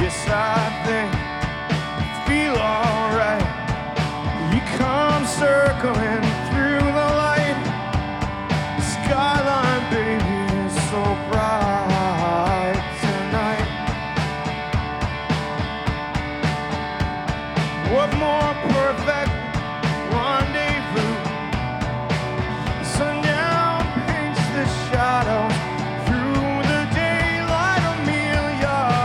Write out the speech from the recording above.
Yes, I think feel alright. You come circling